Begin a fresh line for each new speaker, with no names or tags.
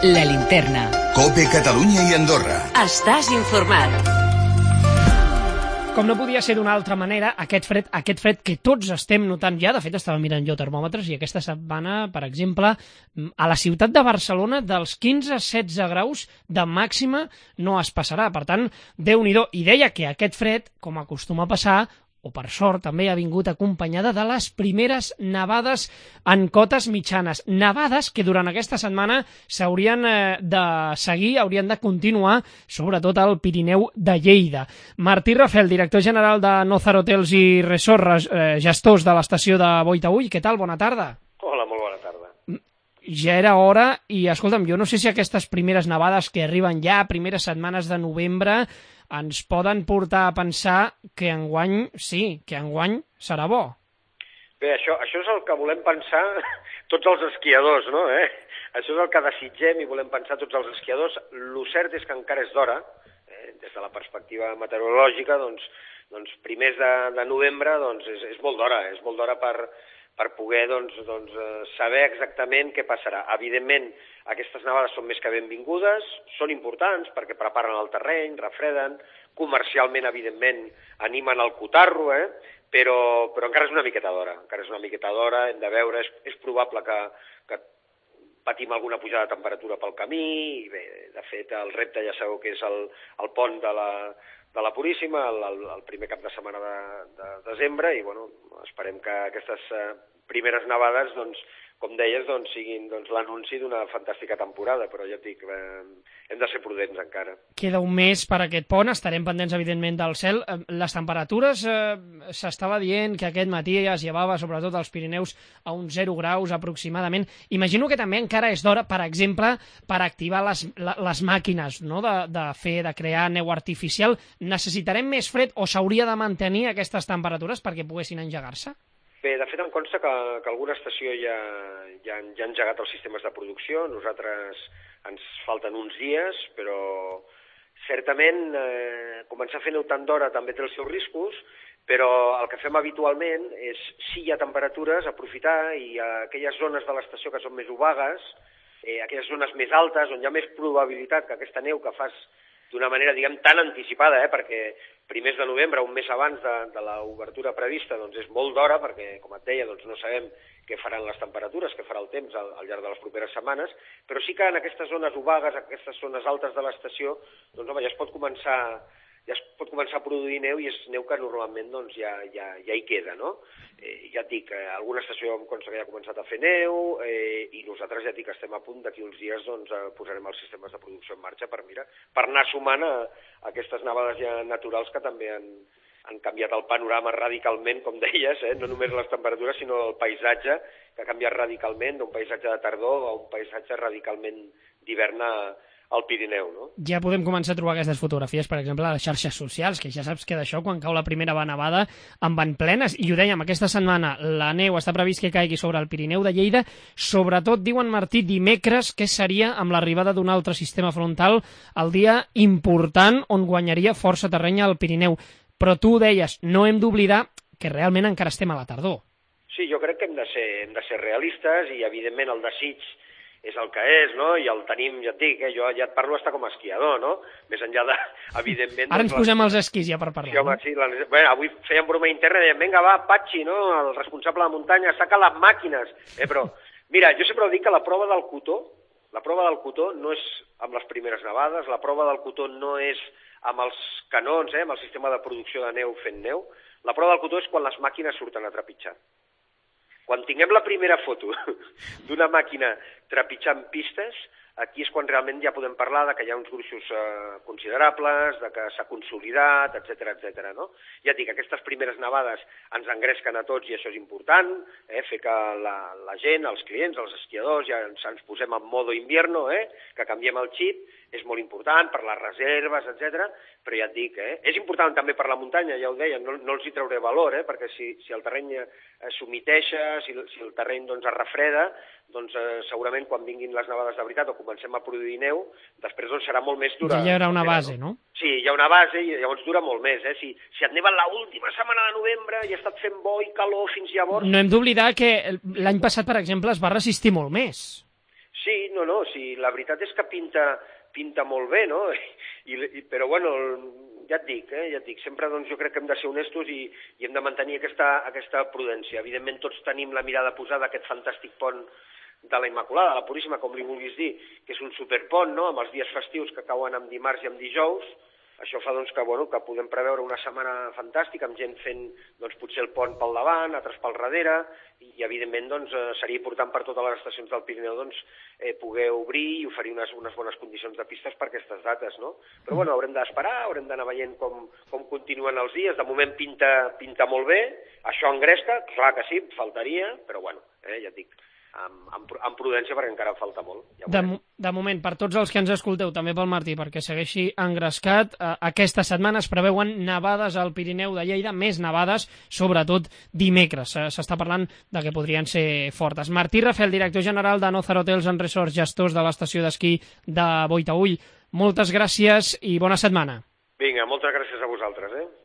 La Linterna.
COPE Catalunya i Andorra.
Estàs informat.
Com no podia ser d'una altra manera, aquest fred que tots estem notant ja, de fet estava mirant jo termòmetres i aquesta setmana, per exemple, a la ciutat de Barcelona dels 15-16 graus de màxima no es passarà. Per tant, Déu-n'hi-do. I deia que aquest fred, com acostuma a passar, o per sort també ha vingut acompanyada de les primeres nevades en cotes mitjanes. Nevades que durant aquesta setmana s'haurien de seguir, haurien de continuar, sobretot al Pirineu de Lleida. Martí Rafel, director general de Nozar Hotels i Resorts, gestors de l'estació de Boitaüll. Què tal? Bona tarda.
Hola, molt bona tarda.
Ja era hora i, escolta'm, jo no sé si aquestes primeres nevades que arriben ja, primeres setmanes de novembre, ens poden portar a pensar que enguany, sí, que enguany serà bo.
Bé, això és el que volem pensar tots els esquiadors, no? Això és el que desitgem i volem pensar tots els esquiadors. Lo cert és que encara és d'hora, des de la perspectiva meteorològica, doncs primers de novembre és molt d'hora per poder saber exactament què passarà. Evidentment, aquestes nevades són més que benvingudes, són importants perquè preparen el terreny, refreden, comercialment, evidentment, animen el cotarro, però encara és una miqueta d'hora, hem de veure, és probable que patim alguna pujada de temperatura pel camí, i bé, de fet, el repte ja sabeu que és el pont de la Puríssima, el primer cap de setmana de desembre, i bueno, esperem que aquestes primeres nevades, com deies, siguin l'anunci d'una fantàstica temporada, però ja et dic, hem de ser prudents encara.
Queda un mes per aquest pont, estarem pendents, evidentment, del cel. Les temperatures, s'estava dient que aquest matí es llevava, sobretot als Pirineus, a uns 0 graus aproximadament. Imagino que també encara és d'hora, per exemple, per activar les màquines, no? de crear neu artificial. Necessitarem més fred o s'hauria de mantenir aquestes temperatures perquè poguessin engegar-se?
Bé, de fet em consta que alguna estació ja han engegat els sistemes de producció. Nosaltres ens falten uns dies, però certament començar a fer neu tant d'hora també té els seus riscos, però el que fem habitualment és, si hi ha temperatures, aprofitar i aquelles zones de l'estació que són més obagues, aquelles zones més altes on hi ha més probabilitat que aquesta neu que fas d'una manera, diguem, tan anticipada, perquè primers de novembre, un mes abans de l'obertura prevista, és molt d'hora, perquè, com et deia, no sabem què faran les temperatures, què farà el temps al llarg de les properes setmanes, però sí que en aquestes zones obagues, aquestes zones altes de l'estació, ja es pot començar a produir neu, i és neu que normalment ja hi queda, no? Ja et dic, alguna estació em consta que ja ha començat a fer neu, i nosaltres ja et dic que estem a punt, d'aquí uns dies posarem els sistemes de producció en marxa per anar sumant a aquestes nevades ja naturals que també han canviat el panorama radicalment, com deies, no només les temperatures, sinó el paisatge, que ha canviat radicalment d'un paisatge de tardor a un paisatge radicalment d'hivern al Pirineu, no?
Ja podem començar a trobar aquestes fotografies, per exemple, a les xarxes socials, que ja saps que d'això, quan cau la primera nevada, en van plenes. I ho dèiem, aquesta setmana la neu està previst que caigui sobre el Pirineu de Lleida, sobretot, diuen Martí, dimecres, que seria amb l'arribada d'un altre sistema frontal, el dia important on guanyaria força terreny al Pirineu. Però tu deies, no hem d'oblidar que realment encara estem a la tardor.
Sí, jo crec que hem de ser realistes, i evidentment el desig és el que és, no? I el tenim, ja et dic, jo ja et parlo estar com a esquiador, no? Més enllà de, evidentment...
Ara ens posem els esquís ja per parlar.
Sí, home, sí, bueno, avui fèiem broma interna i dèiem, vinga, va, Patxi, no? El responsable de la muntanya, saca les màquines. Però, mira, jo sempre dic que la prova del cotó no és amb les primeres nevades, la prova del cotó no és amb els canons, amb el sistema de producció de neu fent neu. La prova del cotó és quan les màquines surten a trepitjar. Quan tinguem la primera foto d'una màquina trepitjant pistes, aquí és quan realment ja podem parlar de que hi ha uns gruixos considerables, de que s'ha consolidat, etc., no? Ja et dic, aquestes primeres nevades ens engresquen a tots i això és important, fer que la gent, els clients, els esquiadors, ja ens posem en modo invierno, que canviem el xip, és molt important per les reserves, etc. Però ja et dic, és important també per la muntanya, ja ho deia, no els hi trauré valor, perquè si el terreny s'humiteixa, si el terreny es refreda, segurament quan vinguin les nevades de veritat o comencem a produir neu, després serà molt més dura.
Ja hi haurà una base, no?
Sí, hi ha una base i llavors dura molt més. Si et neva l'última setmana de novembre i ha estat fent bo i calor fins llavors...
No hem d'oblidar que l'any passat, per exemple, es va resistir molt més.
Sí, sí, la veritat és que pinta molt bé, no? Però bueno, ja et dic, sempre doncs, jo crec que hem de ser honestos i hem de mantenir aquesta prudència. Evidentment tots tenim la mirada posada a aquest fantàstic pont de la Immaculada, de la Puríssima, com li vulguis dir, que és un superpont, no?, amb els dies festius que cauen amb dimarts i amb dijous. Això fa doncs, que podem preveure una setmana fantàstica, amb gent fent potser el pont pel davant, altres pel darrere, i evidentment seria important per totes les estacions del Pirineu poder obrir i oferir unes bones condicions de pistes per aquestes dates, no? Però haurem d'esperar, haurem d'anar veient com continuen els dies. De moment pinta molt bé, això engresca, clar que sí, faltaria, però ja et dic, amb prudència perquè encara falta molt. Ja
de moment, per tots els que ens escolteu, també pel Martí, perquè segueixi engrescat, aquesta setmana es preveuen nevades al Pirineu de Lleida, més nevades, sobretot dimecres. S'està parlant de que podrien ser fortes. Martí Rafel, director general de Nozar Hotels and Resorts, gestors de l'estació d'esquí de Boitaüll. Moltes gràcies i bona setmana.
Vinga, moltes gràcies a vosaltres.